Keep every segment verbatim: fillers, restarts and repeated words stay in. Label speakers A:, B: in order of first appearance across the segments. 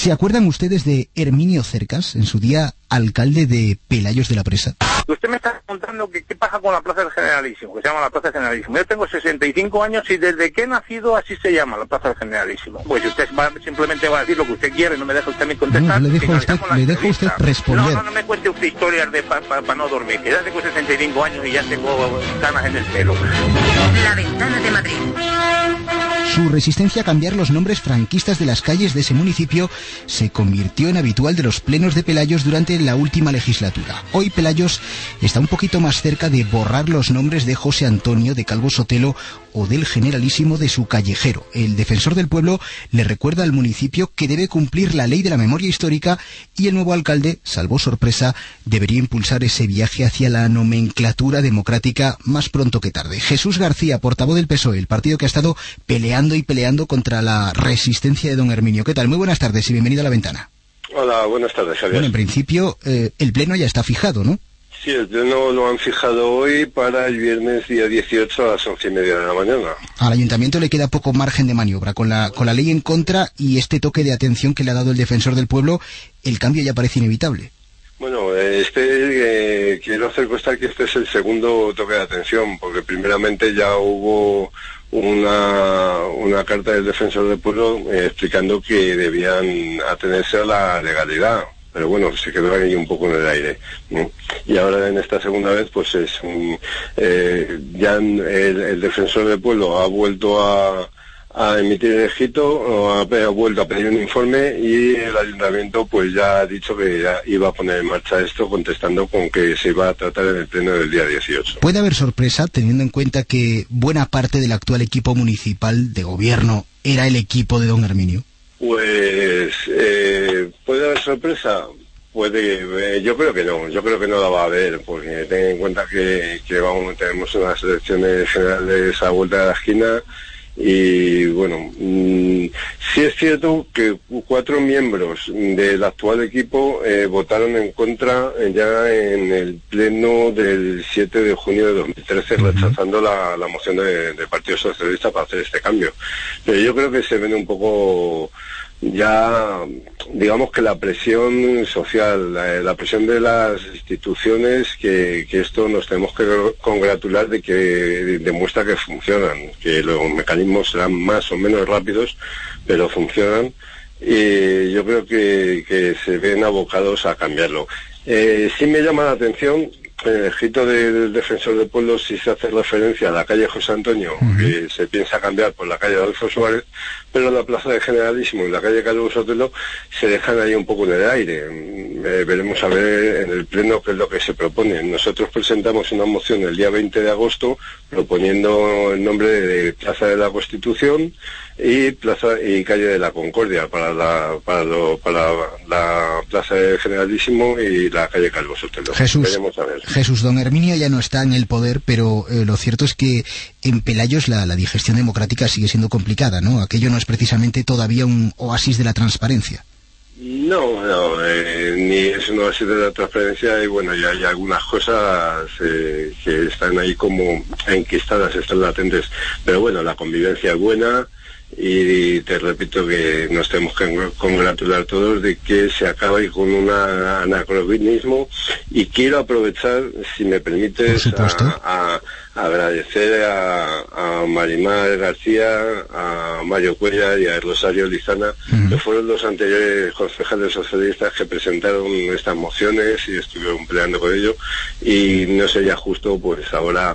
A: ¿Se acuerdan ustedes de Herminio Cercas, en su día alcalde de Pelayos de la Presa?
B: Usted me está contando que qué pasa con la Plaza del Generalísimo, que se llama la Plaza del Generalísimo. Yo tengo sesenta y cinco años y desde que he nacido así se llama la Plaza del Generalísimo. Pues si usted va, simplemente va a decir lo que usted quiere, no me deja usted ni contestar.
A: No, le dejo a usted, le dejo usted responder.
B: No, no, no me cuente usted historias de para pa, pa no dormir, que ya tengo sesenta y cinco años y ya tengo canas en el pelo.
C: La Ventana de Madrid.
A: Su resistencia a cambiar los nombres franquistas de las calles de ese municipio se convirtió en habitual de los plenos de Pelayos durante la última legislatura. Hoy Pelayos está un poquito más cerca de borrar los nombres de José Antonio, de Calvo Sotelo o del Generalísimo de su callejero. El defensor del pueblo le recuerda al municipio que debe cumplir la ley de la memoria histórica y el nuevo alcalde, salvo sorpresa, debería impulsar ese viaje hacia la nomenclatura democrática más pronto que tarde. Jesús García, portavoz del P S O E, el partido que ha estado peleando y peleando contra la resistencia de don Herminio. ¿Qué tal? Muy buenas tardes y bienvenido a La Ventana.
D: Hola, buenas tardes, Javier.
A: Bueno, en principio, eh, el pleno ya está fijado, ¿no?
D: Sí, el pleno lo han fijado hoy para el viernes día dieciocho a las once y media de la mañana.
A: Al ayuntamiento le queda poco margen de maniobra. Con la, con la ley en contra y este toque de atención que le ha dado el defensor del pueblo, el cambio ya parece inevitable.
D: Bueno, este eh, quiero hacer constar que este es el segundo toque de atención, porque primeramente ya hubo una, una carta del defensor del pueblo eh, explicando que debían atenerse a la legalidad. Pero bueno, se quedó ahí un poco en el aire, ¿no? Y ahora en esta segunda vez, pues es un, eh, ya el, el defensor del pueblo ha vuelto a, a emitir el escrito, ha, ha vuelto a pedir un informe y el ayuntamiento pues ya ha dicho que ya iba a poner en marcha esto, contestando con que se iba a tratar en el pleno del día dieciocho.
A: ¿Puede haber sorpresa teniendo en cuenta que buena parte del actual equipo municipal de gobierno era el equipo de don Herminio?
D: Pues, eh, ¿puede haber sorpresa? Puede, eh, yo creo que no, yo creo que no la va a haber, porque ten en cuenta que, que vamos, tenemos unas elecciones generales a vuelta de la esquina y bueno, mmm, sí es cierto que cuatro miembros del actual equipo eh, votaron en contra eh, ya en el pleno del siete de junio de dos mil trece, uh-huh. rechazando la, la moción de, del Partido Socialista para hacer este cambio. Pero yo creo que se ven un poco ya, digamos que la presión social, la, la presión de las instituciones, que, que esto nos tenemos que congratular de que demuestra que funcionan, que los mecanismos serán más o menos rápidos, pero funcionan, y yo creo que, que se ven abocados a cambiarlo. Eh, sí me llama la atención, en el escrito de, del defensor del pueblo sí se hace referencia a la calle José Antonio, uh-huh. que se piensa cambiar por la calle Adolfo Suárez, pero la plaza del Generalísimo y la calle Calvo Sotelo se dejan ahí un poco en el aire. Eh, veremos a ver en el pleno qué es lo que se propone. Nosotros presentamos una moción el día veinte de agosto proponiendo el nombre de Plaza de la Constitución y plaza y calle de la Concordia para la para lo, para la plaza del Generalísimo y la calle Calvo Sotelo.
A: Jesús,
D: veremos a ver.
A: Jesús, don Herminio ya no está en el poder, pero eh, lo cierto es que en Pelayos la, la digestión democrática sigue siendo complicada, ¿no? Aquello no es precisamente todavía un oasis de la transparencia.
D: No, no, eh, ni es un oasis de la transparencia y bueno, ya hay algunas cosas eh, que están ahí como enquistadas, están latentes, pero bueno, la convivencia es buena. Y te repito que nos tenemos que congratular todos de que se acabe con un anacronismo, y quiero aprovechar, si me permites, a, a, a agradecer a, a Marimar García, a Mario Cuellar y a Rosario Lizana, uh-huh. que fueron los anteriores concejales socialistas que presentaron estas mociones y estuvieron peleando con ello, y no sería justo pues ahora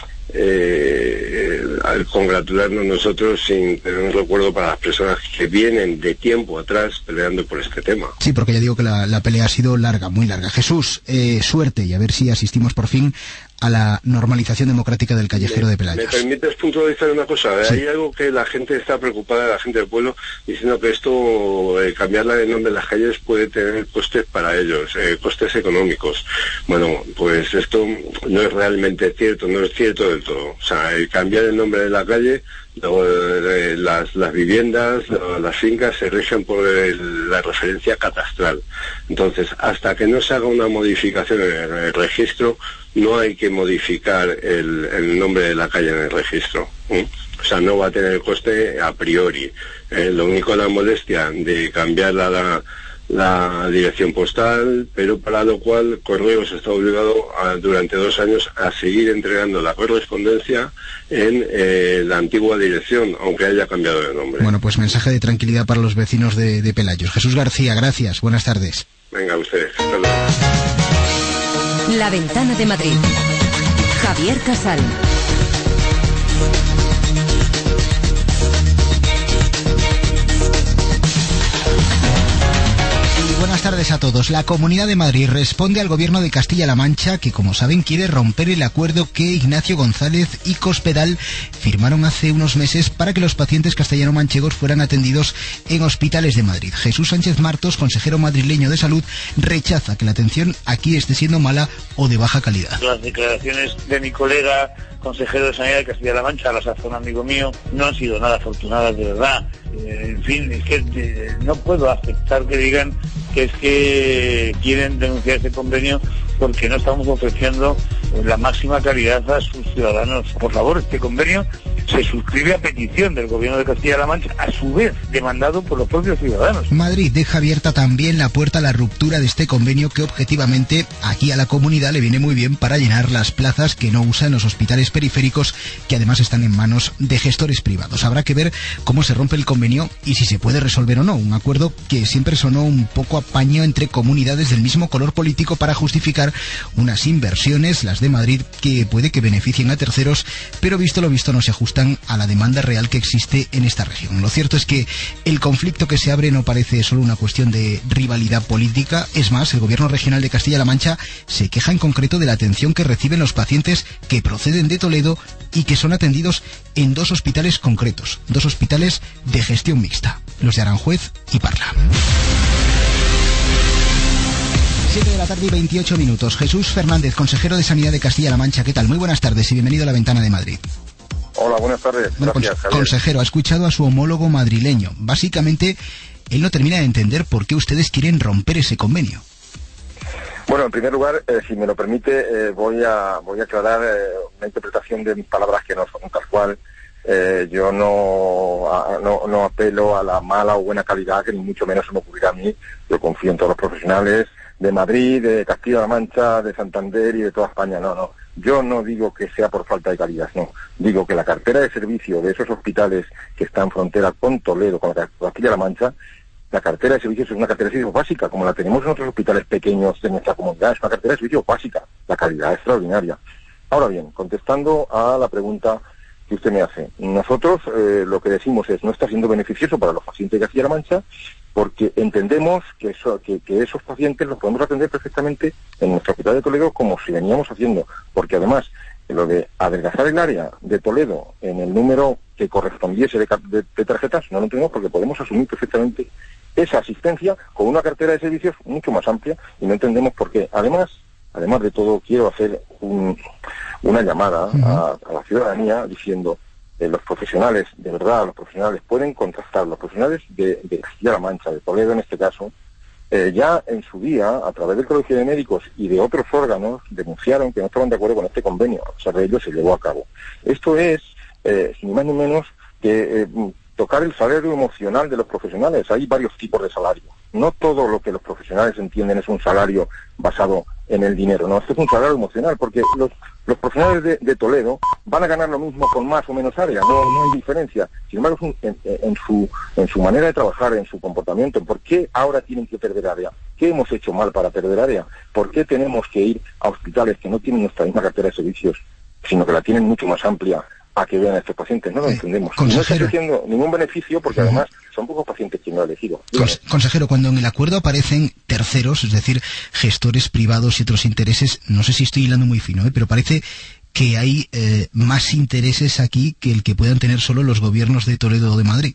D: Eh, al congratularnos nosotros sin tener un recuerdo para las personas que vienen de tiempo atrás peleando por este tema.
A: Sí, porque ya digo que la, la pelea ha sido larga, muy larga. Jesús, eh, suerte y a ver si asistimos por fin a la normalización democrática del callejero
D: me,
A: de Pelayos.
D: ¿Me permites puntualizar una cosa? Sí. Hay algo que la gente está preocupada, la gente del pueblo, diciendo que esto, eh, cambiar el nombre de las calles puede tener costes para ellos, eh, costes económicos. Bueno, pues esto no es realmente cierto, no es cierto del todo. O sea, el cambiar el nombre de la calle, lo, eh, las, las viviendas, lo, las fincas se rigen por el, la referencia catastral. Entonces, hasta que no se haga una modificación en el registro, no hay que modificar el, el nombre de la calle en el registro. ¿eh? O sea, no va a tener coste a priori. Eh, lo único, la molestia de cambiar la, la, la dirección postal, pero para lo cual Correos está obligado a, durante dos años a seguir entregando la correspondencia en eh, la antigua dirección, aunque haya cambiado de nombre.
A: Bueno, pues mensaje de tranquilidad para los vecinos de, de Pelayos. Jesús García, gracias. Buenas tardes.
D: Venga, ustedes. Hasta luego.
C: La Ventana de Madrid. Javier Casal.
A: Buenas tardes a todos. La Comunidad de Madrid responde al Gobierno de Castilla-La Mancha, que como saben quiere romper el acuerdo que Ignacio González y Cospedal firmaron hace unos meses para que los pacientes castellano-manchegos fueran atendidos en hospitales de Madrid. Jesús Sánchez Martos, consejero madrileño de Salud, rechaza que la atención aquí esté siendo mala o de baja calidad.
B: Las declaraciones de mi colega consejero de Sanidad de Castilla-La Mancha, a la sazón amigo mío, no han sido nada afortunadas, de verdad. Eh, en fin, es que eh, no puedo aceptar que digan que es que quieren denunciar este convenio porque no estamos ofreciendo la máxima calidad a sus ciudadanos. Por favor, este convenio se suscribe a petición del Gobierno de Castilla-La Mancha, a su vez demandado por los propios ciudadanos.
A: Madrid deja abierta también la puerta a la ruptura de este convenio que objetivamente aquí a la comunidad le viene muy bien para llenar las plazas que no usan los hospitales periféricos, que además están en manos de gestores privados. Habrá que ver cómo se rompe el convenio y si se puede resolver o no. Un acuerdo que siempre sonó un poco a paño entre comunidades del mismo color político para justificar unas inversiones, las de Madrid, que puede que beneficien a terceros, pero visto lo visto no se ajustan a la demanda real que existe en esta región. Lo cierto es que el conflicto que se abre no parece solo una cuestión de rivalidad política. Es más, el Gobierno regional de Castilla-La Mancha se queja en concreto de la atención que reciben los pacientes que proceden de Toledo y que son atendidos en dos hospitales concretos, dos hospitales de gestión mixta, los de Aranjuez y Parla. siete de la tarde y veintiocho minutos. Jesús Fernández, consejero de Sanidad de Castilla-La Mancha. ¿Qué tal? Muy buenas tardes y bienvenido a La Ventana de Madrid.
E: Hola, buenas tardes.
A: Bueno,
E: Gracias,
A: cons- consejero, ha escuchado a su homólogo madrileño. Básicamente, él no termina de entender por qué ustedes quieren romper ese convenio.
E: Bueno, en primer lugar, eh, si me lo permite, eh, voy a voy a aclarar eh, una interpretación de mis palabras que no son tal cual. Eh, yo no, a, no no apelo a la mala o buena calidad, que ni mucho menos se me ocurrirá a mí. Yo confío en todos los profesionales de Madrid, de Castilla-La Mancha, de Santander y de toda España. No, no. Yo no digo que sea por falta de calidad, no. Digo que la cartera de servicio de esos hospitales que están en frontera con Toledo, con la Castilla-La Mancha, la cartera de servicios es una cartera de servicios básica, como la tenemos en otros hospitales pequeños de nuestra comunidad. Es una cartera de servicios básica. La calidad es extraordinaria. Ahora bien, contestando a la pregunta que usted me hace, nosotros eh, lo que decimos es no está siendo beneficioso para los pacientes de Castilla-La Mancha, porque entendemos que, eso, que, que esos pacientes los podemos atender perfectamente en nuestro hospital de Toledo como si veníamos haciendo, porque además lo de adelgazar el área de Toledo en el número que correspondiese de, de, de tarjetas no lo entendemos, porque podemos asumir perfectamente esa asistencia con una cartera de servicios mucho más amplia y no entendemos por qué. Además, además de todo, quiero hacer un, una llamada uh-huh. a, a la ciudadanía diciendo Eh, los profesionales, de verdad, los profesionales pueden contrastar, los profesionales de, de Castilla-La Mancha, de Toledo en este caso, eh, ya en su día, a través del Colegio de Médicos y de otros órganos, denunciaron que no estaban de acuerdo con este convenio. A pesar de ello, se llevó a cabo. Esto es, eh, ni más ni menos, que eh, tocar el salario emocional de los profesionales. Hay varios tipos de salario. No todo lo que los profesionales entienden es un salario basado en el dinero, no, esto es un salario emocional, porque los, los profesionales de, de Toledo van a ganar lo mismo con más o menos área, no, no hay diferencia. Sin embargo, es un, en, en, su, en su manera de trabajar, en su comportamiento, ¿por qué ahora tienen que perder área? ¿Qué hemos hecho mal para perder área? ¿Por qué tenemos que ir a hospitales que no tienen nuestra misma cartera de servicios, sino que la tienen mucho más amplia, a que vean a estos pacientes? No lo eh, entendemos. No está ofreciendo ningún beneficio porque uh-huh. además son pocos pacientes quien lo ha elegido.
A: Cons- consejero, cuando en el acuerdo aparecen terceros, es decir, gestores privados y otros intereses, no sé si estoy hilando muy fino, ¿eh? pero parece que hay eh, más intereses aquí que el que puedan tener solo los gobiernos de Toledo o de Madrid.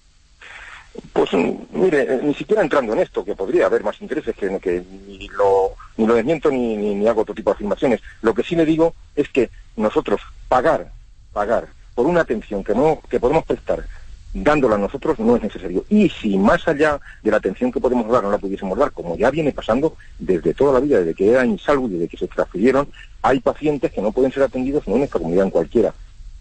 E: Pues mire, ni siquiera entrando en esto, que podría haber más intereses, que, que ni lo ni lo desmiento ni, ni, ni hago otro tipo de afirmaciones. Lo que sí le digo es que nosotros pagar pagar por una atención que no que podemos prestar dándola a nosotros no es necesario. Y si más allá de la atención que podemos dar no la pudiésemos dar, como ya viene pasando desde toda la vida, desde que era Insalud, desde que se transfirieron, hay pacientes que no pueden ser atendidos no en esta comunidad, en cualquiera.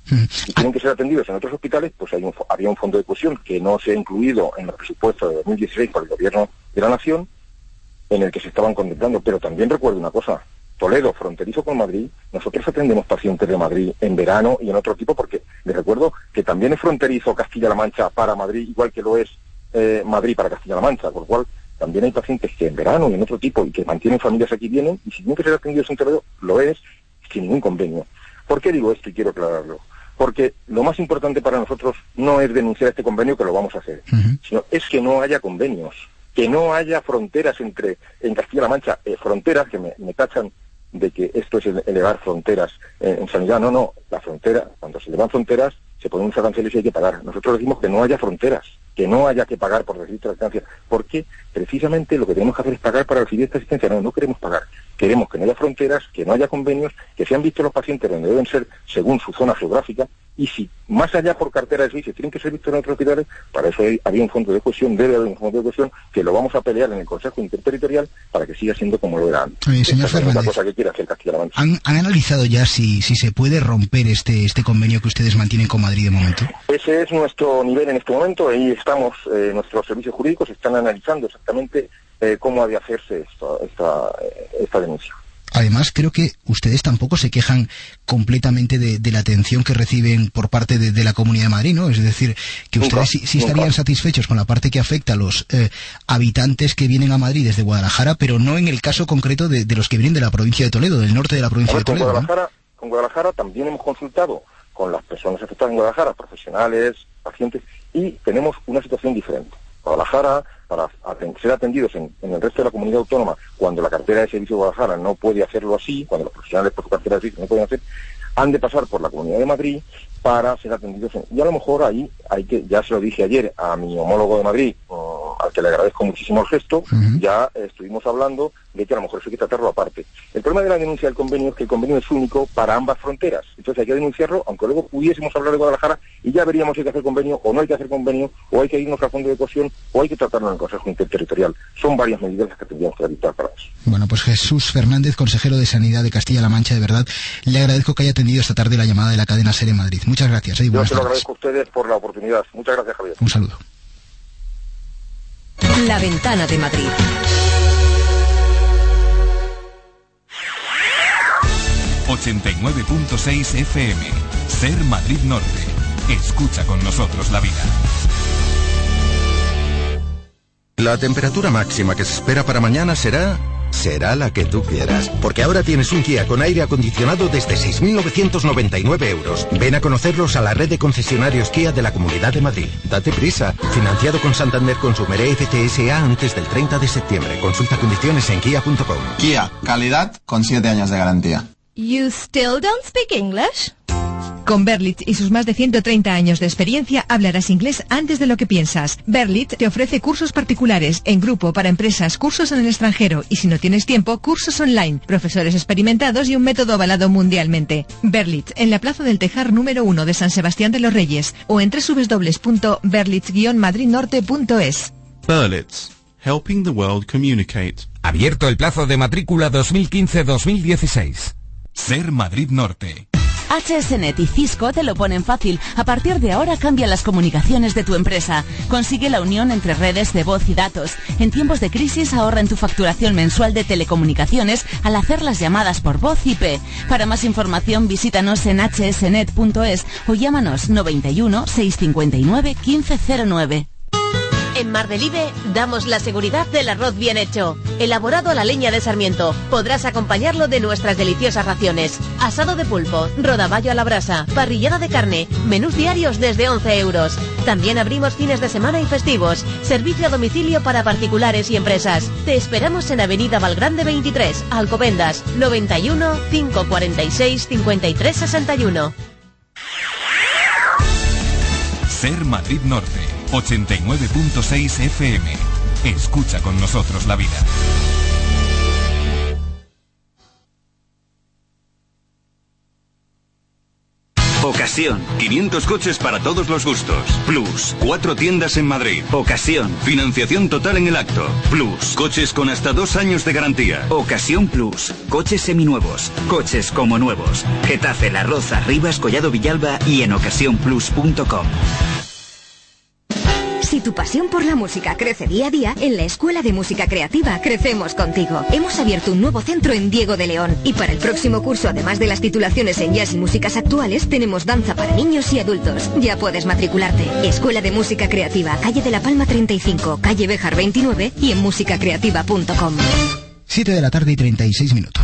E: y tienen que ser atendidos en otros hospitales, pues hay un, había un fondo de cohesión que no se ha incluido en el presupuesto de dos mil dieciséis por el Gobierno de la Nación, en el que se estaban contemplando. Pero también recuerdo una cosa, Toledo, fronterizo con Madrid, nosotros atendemos pacientes de Madrid en verano y en otro tipo, porque les recuerdo que también es fronterizo Castilla-La Mancha para Madrid, igual que lo es eh, Madrid para Castilla-La Mancha, por lo cual también hay pacientes que en verano y en otro tipo y que mantienen familias aquí vienen, y si tienen que ser atendidos en Toledo, lo es, sin ningún convenio. ¿Por qué digo esto y quiero aclararlo? Porque lo más importante para nosotros no es denunciar este convenio, que lo vamos a hacer, uh-huh. sino es que no haya convenios, que no haya fronteras entre, en Castilla-La Mancha, eh, fronteras que me, me tachan de que esto es elevar fronteras eh, en sanidad. No, no, la frontera, cuando se elevan fronteras, se ponen unos aranceles y hay que pagar. Nosotros decimos que no haya fronteras, que no haya que pagar por recibir esta asistencia, porque precisamente lo que tenemos que hacer es pagar para recibir esta asistencia. No, no queremos pagar. Queremos que no haya fronteras, que no haya convenios, que sean vistos los pacientes donde deben ser según su zona geográfica, y si más allá por cartera de servicios tienen que ser vistos en otros hospitales, para eso hay, había un fondo de cohesión, debe haber un fondo de cohesión, que lo vamos a pelear en el Consejo Interterritorial para que siga siendo como lo era antes.
A: Oye, señor
E: Esta
A: Fernández,
E: es la cosa que quiere hacer Castilla-La Mancha.
A: ¿Han, ¿Han analizado ya si, si se puede romper este, este convenio que ustedes mantienen con Madrid de momento?
E: Ese es nuestro nivel en este momento, y estamos, eh, nuestros servicios jurídicos están analizando exactamente eh, cómo ha de hacerse esta, esta, esta denuncia.
A: Además, creo que ustedes tampoco se quejan completamente de, de la atención que reciben por parte de, de la Comunidad de Madrid, ¿no? Es decir, que
E: Nunca,
A: ustedes sí, sí estarían
E: nunca.
A: satisfechos con la parte que afecta a los eh, habitantes que vienen a Madrid desde Guadalajara, pero no en el caso concreto de, de los que vienen de la provincia de Toledo, del norte de la provincia
E: ver,
A: de Toledo.
E: Con Guadalajara,
A: ¿no?
E: con Guadalajara también hemos consultado con las personas afectadas en Guadalajara, profesionales, pacientes, y tenemos una situación diferente. Guadalajara, para aten- ser atendidos en, en el resto de la comunidad autónoma, cuando la cartera de servicio de Guadalajara no puede hacerlo así, cuando los profesionales por su cartera de servicio no pueden hacer, han de pasar por la Comunidad de Madrid para ser atendidos. En, y a lo mejor ahí hay que, ya se lo dije ayer a mi homólogo de Madrid, um, al que le agradezco muchísimo el gesto, uh-huh. ya eh, estuvimos hablando de que a lo mejor eso hay que tratarlo aparte. El problema de la denuncia del convenio es que el convenio es único para ambas fronteras, entonces hay que denunciarlo, aunque luego pudiésemos hablar de Guadalajara y ya veríamos si hay que hacer convenio o no hay que hacer convenio, o hay que irnos al fondo de cohesión, o hay que tratarlo en el Consejo Interterritorial. Son varias medidas las que tendríamos que adoptar para eso.
A: Bueno, pues Jesús Fernández, consejero de Sanidad de Castilla-La Mancha, de verdad, le agradezco que haya atendido esta tarde la llamada de la cadena SER en Madrid. Muchas gracias. ¿eh?
E: Yo se lo
A: tardes.
E: agradezco a ustedes por la oportunidad. Muchas gracias, Javier.
A: Un saludo.
C: La Ventana de Madrid.
F: ochenta y nueve punto seis F M. SER Madrid Norte. Escucha con nosotros la vida.
G: La temperatura máxima que se espera para mañana será... será la que tú quieras. Porque ahora tienes un Kia con aire acondicionado desde seis mil novecientos noventa y nueve euros. Ven a conocerlos a la red de concesionarios Kia de la Comunidad de Madrid. Date prisa. Financiado con Santander Consumer E F T S A antes del treinta de septiembre. Consulta condiciones en kia punto com.
H: Kia, calidad con siete años de garantía.
I: You still don't speak English?
J: Con Berlitz y sus más de ciento treinta años de experiencia, hablarás inglés antes de lo que piensas. Berlitz te ofrece cursos particulares, en grupo, para empresas, cursos en el extranjero y, si no tienes tiempo, cursos online, profesores experimentados y un método avalado mundialmente. Berlitz, en la Plaza del Tejar número uno de San Sebastián de los Reyes, o en doble u doble u doble u punto berlitz guion madrid norte punto es.
K: Berlitz, helping the world communicate.
L: Abierto el plazo de matrícula dos mil quince dos mil dieciséis.
F: SER Madrid Norte.
M: H S Net y Cisco te lo ponen fácil. A partir de ahora cambia las comunicaciones de tu empresa. Consigue la unión entre redes de voz y datos. En tiempos de crisis ahorra en tu facturación mensual de telecomunicaciones al hacer las llamadas por voz I P. Para más información visítanos en h s net punto es o llámanos noventa y uno, seiscientos cincuenta y nueve, quince cero nueve.
N: En Mar del Ibe damos la seguridad del arroz bien hecho, elaborado a la leña de Sarmiento. Podrás acompañarlo de nuestras deliciosas raciones: asado de pulpo, rodaballo a la brasa, parrillada de carne, menús diarios desde once euros. También abrimos fines de semana y festivos, servicio a domicilio para particulares y empresas. Te esperamos en Avenida Valgrande veintitrés, Alcobendas, noventa y uno, quinientos cuarenta y seis, cincuenta y tres sesenta y uno.
F: SER Madrid Norte. ochenta y nueve punto seis F M. Escucha con nosotros la vida.
O: Ocasión, quinientos coches para todos los gustos. Plus, cuatro tiendas en Madrid. Ocasión, financiación total en el acto. Plus, coches con hasta dos años de garantía.
P: Ocasión Plus, coches seminuevos, coches como nuevos. Getafe, La Roza, Rivas, Collado Villalba y en ocasión plus punto com.
C: Si tu pasión por la música crece día a día, en la Escuela de Música Creativa crecemos contigo. Hemos abierto un nuevo centro en Diego de León y para el próximo curso, además de las titulaciones en jazz y músicas actuales, tenemos danza para niños y adultos. Ya puedes matricularte. Escuela de Música Creativa, calle de la Palma treinta y cinco, calle Béjar veintinueve y en música creativa punto com.
A: siete de la tarde y treinta y seis minutos.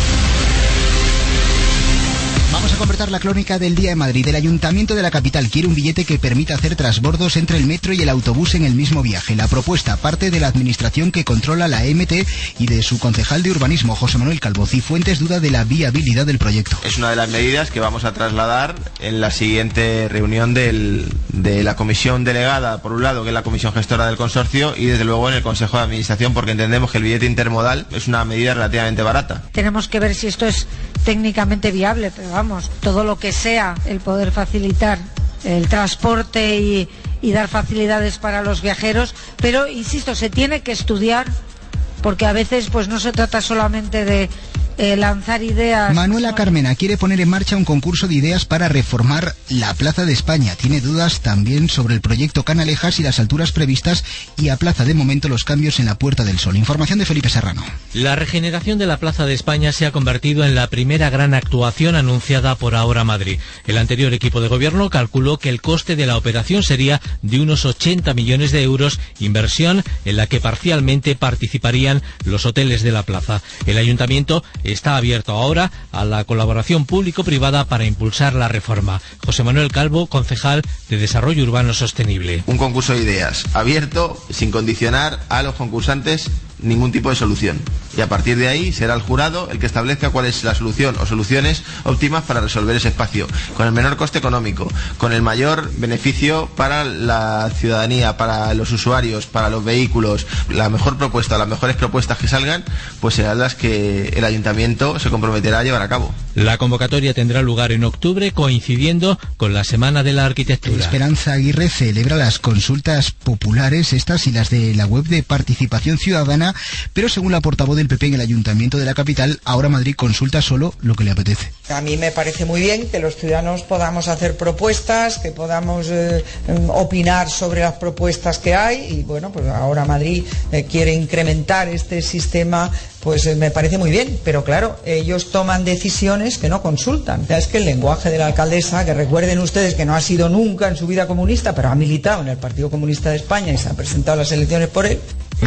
A: Vamos a completar la crónica del día en Madrid. El Ayuntamiento de la capital quiere un billete que permita hacer transbordos entre el metro y el autobús en el mismo viaje. La propuesta parte de la administración que controla la E M T y de su concejal de urbanismo, José Manuel Calvo. Cifuentes duda de la viabilidad del proyecto.
Q: Es una de las medidas que vamos a trasladar en la siguiente reunión del, de la comisión delegada, por un lado, que es la comisión gestora del consorcio, y desde luego en el Consejo de Administración, porque entendemos que el billete intermodal es una medida relativamente barata.
R: Tenemos que ver si esto es técnicamente viable, pero vamos, todo lo que sea el poder facilitar el transporte y, y dar facilidades para los viajeros, pero insisto, se tiene que estudiar porque a veces pues no se trata solamente de Eh, lanzar ideas.
A: Manuela Carmena quiere poner en marcha un concurso de ideas para reformar la Plaza de España. Tiene dudas también sobre el proyecto Canalejas y las alturas previstas y aplaza de momento los cambios en la Puerta del Sol. Información de Felipe Serrano.
S: La regeneración de la Plaza de España se ha convertido en la primera gran actuación anunciada por Ahora Madrid. El anterior equipo de gobierno calculó que el coste de la operación sería de unos ochenta millones de euros, inversión en la que parcialmente participarían los hoteles de la plaza. El ayuntamiento está abierto ahora a la colaboración público-privada para impulsar la reforma. José Manuel Calvo, concejal de Desarrollo Urbano Sostenible.
Q: Un concurso de ideas abierto, sin condicionar a los concursantes ningún tipo de solución. Y a partir de ahí será el jurado el que establezca cuál es la solución o soluciones óptimas para resolver ese espacio, con el menor coste económico, con el mayor beneficio para la ciudadanía, para los usuarios, para los vehículos. La mejor propuesta, las mejores propuestas que salgan, pues serán las que el ayuntamiento se comprometerá a llevar a cabo.
S: La convocatoria tendrá lugar en octubre, coincidiendo con la Semana de la Arquitectura.
A: Esperanza Aguirre celebra las consultas populares, estas y las de la web de Participación Ciudadana, pero según la portavoz del P P en el Ayuntamiento de la capital, Ahora Madrid consulta solo lo que le apetece.
T: A mí me parece muy bien que los ciudadanos podamos hacer propuestas, que podamos eh, opinar sobre las propuestas que hay, y bueno, pues Ahora Madrid eh, quiere incrementar este sistema, pues eh, me parece muy bien, pero claro, ellos toman decisiones que no consultan. O sea, es que el lenguaje de la alcaldesa, que recuerden ustedes que no ha sido nunca en su vida comunista, pero ha militado en el Partido Comunista de España y se ha presentado a las elecciones por él.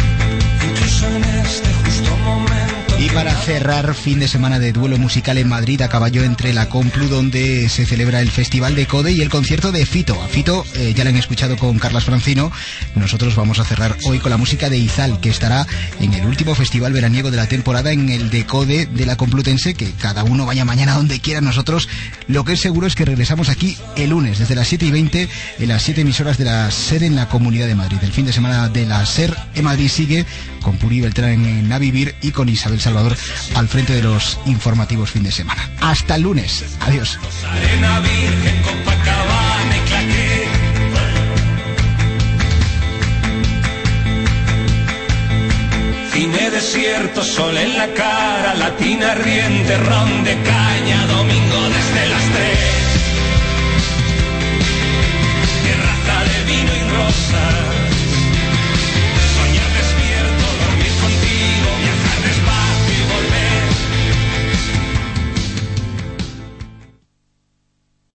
A: Y para cerrar, fin de semana de duelo musical en Madrid a caballo entre la Complu, donde se celebra el Festival de Code y el concierto de Fito. A Fito eh, ya lo han escuchado con Carlas Francino. Nosotros vamos a cerrar hoy con la música de Izal, que estará en el último festival veraniego de la temporada, en el de Code de la Complutense. Que cada uno vaya mañana donde quiera. Nosotros lo que es seguro es que regresamos aquí el lunes desde las siete y veinte en las siete emisoras de la SER en la Comunidad de Madrid. El fin de semana de la SER en Madrid sigue con Puri Beltrán en A Vivir y con Isabel Salvador al frente de los informativos fin de semana. Hasta el lunes. Adiós.
U: Arena Virgen, Copacabana y Claqué. Cine desierto, sol en la cara, latina riente, ron de caña, domingo desde las tres.